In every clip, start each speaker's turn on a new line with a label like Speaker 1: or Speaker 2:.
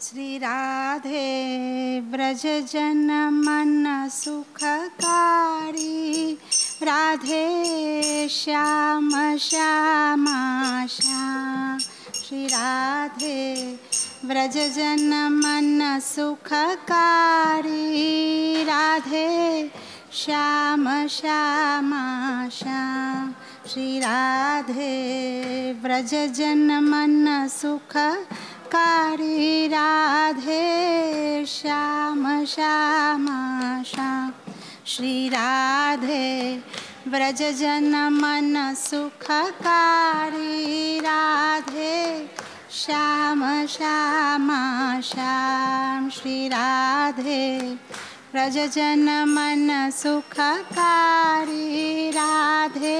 Speaker 1: श्री राधे व्रज जन मन सुखकारी, राधे श्याम श्यामा श्याम। श्री राधे व्रज जन मन सुखकारी, राधे श्याम श्यामा श्याम। श्री राधे व्रज जन मन सुखकारी, राधे श्याम श्यामा श्याम। श्री राधे व्रज जन मन सुखकारी, राधे श्याम श्यामा श्याम। श्री राधे व्रज जन मन सुखकारी, राधे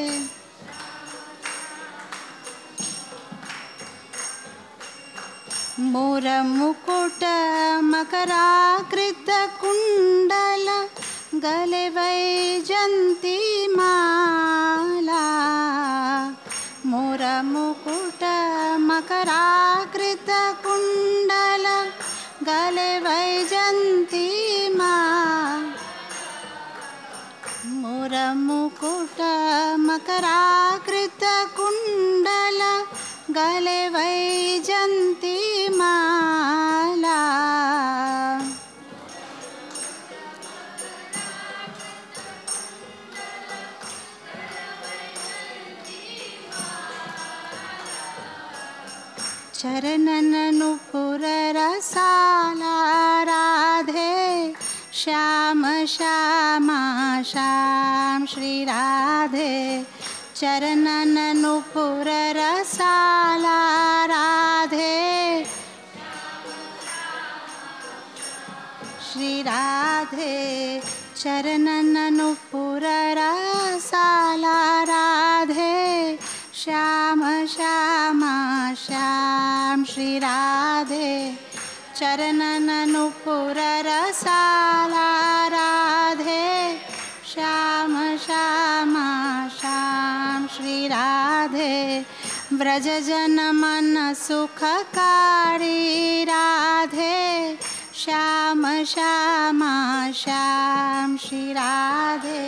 Speaker 1: मोर मुकुट मकराकृत कुंडल, गले वैजंती माला। मोर मुकुट मकराकृत कुंडल, गले वैजंती माला। मोर मुकुट मकराकृत कुंडल, गले वैजंती माला। चरणन नुपुर रसाला, राधे श्याम श्यामा श्याम। श्री राधे चरणन नुपुर रसाला, राधे श्री राधे चरणन नुपुर रसाला, राधे श्याम श्यामा श्याम। श्री राधे चरणन नुपुर रसाला, राधे श्याम श्यामा श्याम। श्री राधे व्रज जन मन सुखकारी, राधे श्याम श्यामा श्याम। श्री राधे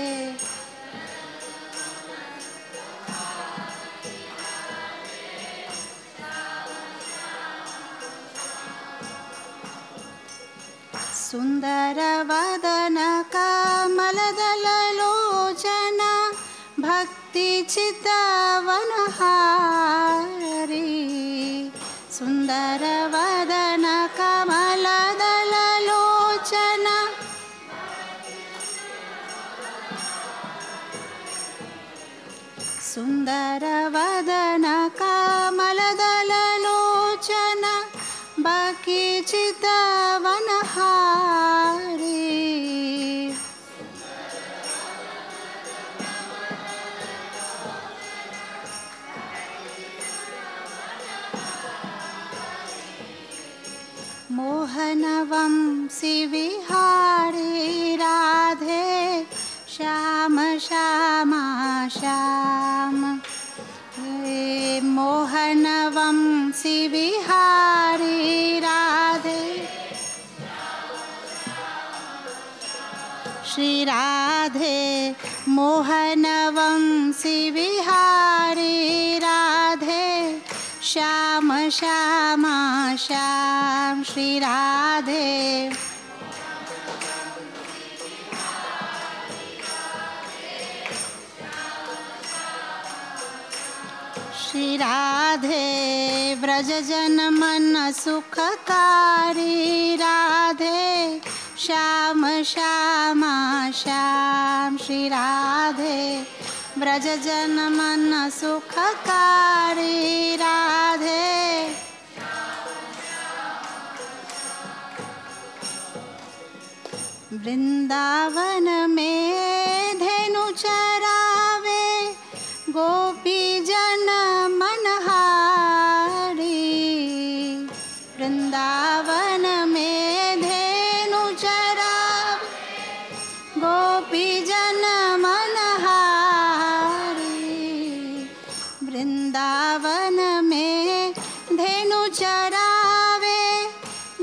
Speaker 1: सुंदर वदन कमलदल लोचन, भक्ति चितवन हारी। सुंदर वदन कमलदल लोचन, सुंदर वदन कमलदल लोचन, बाकी चितवन हारी। मोहन वंशी विहारी, राधे श्याम श्यामा श्याम। मोहन वंशी विहारी, राधे श्री राधे मोहन वंशी विहारी, राधे श्याम श्यामा श्याम। श्री राधे श्री राधे व्रज जन मन सुखकारी, राधे श्याम श्यामा श्याम। श्री राधे व्रज जन मन सुखकारी, राधे वृंदावन में धेनु चरावे, गोपी जन मनहारी। वृंदावन में धेनु चरावे, गोपी जन मनहारी। वृंदावन में धेनु चरावे,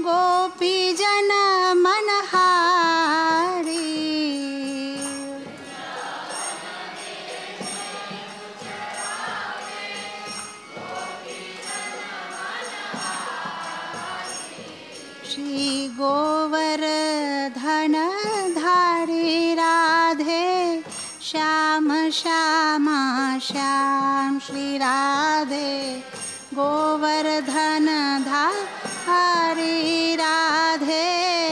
Speaker 1: श्री गोवर्धन धारी राधे श्याम श्यामा श्याम श्री राधे गोवर्धन धारी राधे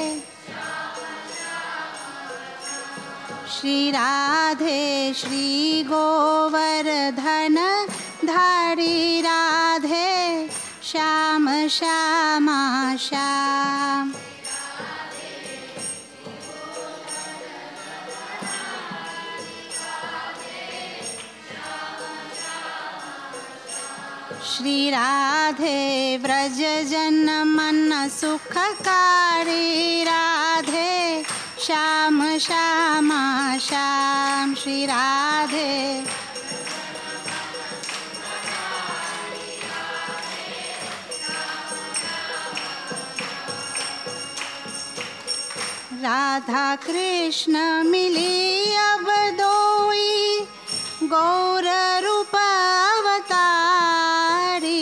Speaker 1: श्री राधे श्री गोवर्धन धारी राधे श्याम श्यामा श्याम श्री राधे व्रज जन मन सुखकारी राधे श्याम श्यामा श्याम श्री राधे राधा कृष्ण मिली अब दोई गौर रूप अवतारी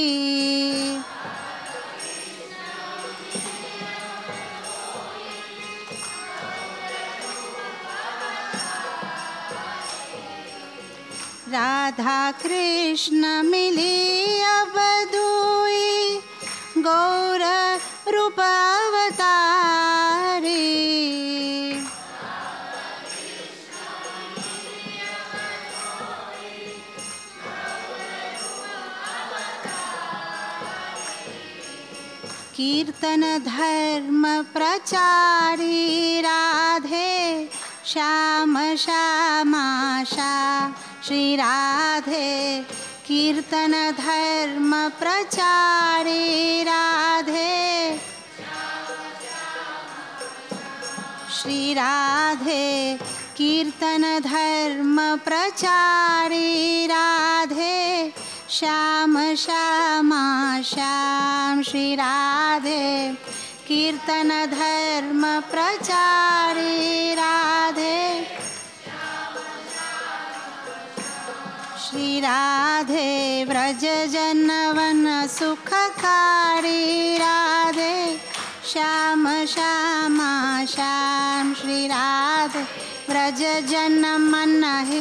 Speaker 1: राधा कृष्ण मिली अब दोई गौर रूप अवतारी कीर्तन धर्म प्रचारी राधे श्याम श्यामा श्याम श्री राधे कीर्तन धर्म प्रचारी राधे श्री राधे कीर्तन धर्म प्रचारी राधे श्याम श्यामा श्याम श्री राधे कीर्तन धर्म प्रचारी राधे श्री राधे व्रज जनवन सुखकारी राधे श्याम श्यामा श्याम श्री राधे व्रज जन मन है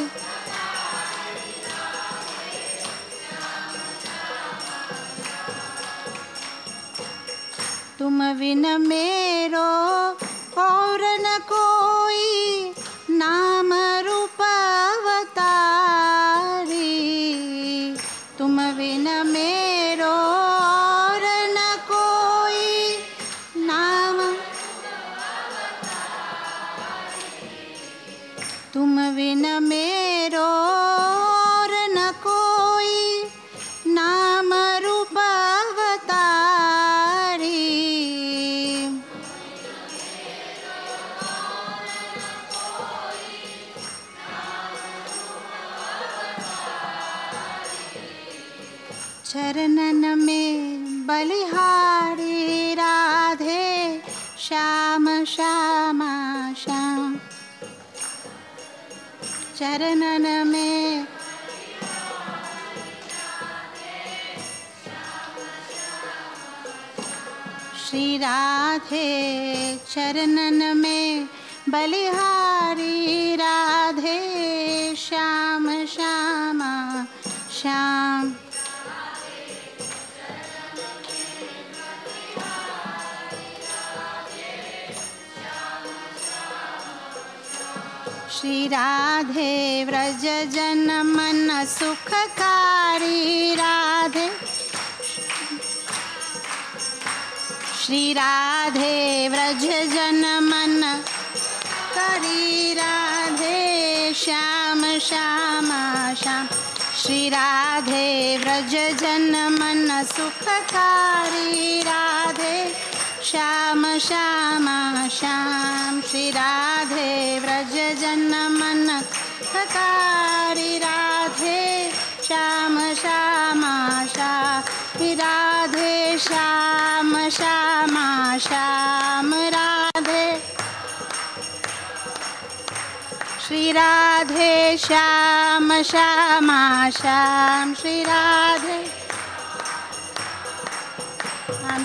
Speaker 1: तुम बिन मेरो और न कोई नाम रूप अवतारी तुम बिन मेरो और न कोई नाम तुम बिन मेरो और न कोई नाम रूप अवतारी चरणन में बलिहारी राधे श्याम श्यामा श्याम चरणन में श्री राधे चरणन में बलिहारी राधे श्याम श्यामा श्याम श्री राधे व्रज जन मन सुखकारी राधे श्री राधे व्रज जन मन करी राधे श्याम श्यामा श्याम श्री राधे व्रज जन मन सुखकारी राधे श्याम श्यामा श्याम श्री राधे व्रज जन मन सुखकारी राधे श्याम श्यामा श्याम श्री राधे श्याम श्यामा श्याम राधे श्री राधे श्याम श्यामा श्याम श्री राधे